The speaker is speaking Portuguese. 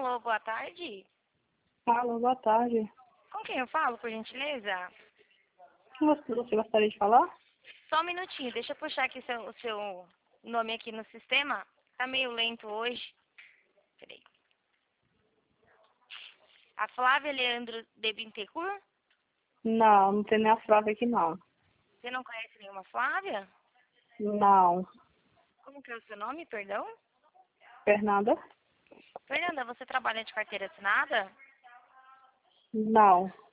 Alô, boa tarde. Alô, boa tarde. Com quem eu falo, por gentileza? Você gostaria de falar? Só um minutinho, deixa eu puxar aqui o seu nome aqui no sistema. Tá meio lento hoje. Peraí. A Flávia Leandro de Bittencourt? Não tem nem a Flávia aqui não. Você não conhece nenhuma Flávia? Não. Como que é o seu nome, perdão? Fernanda? Fernanda, você trabalha de carteira assinada? Não.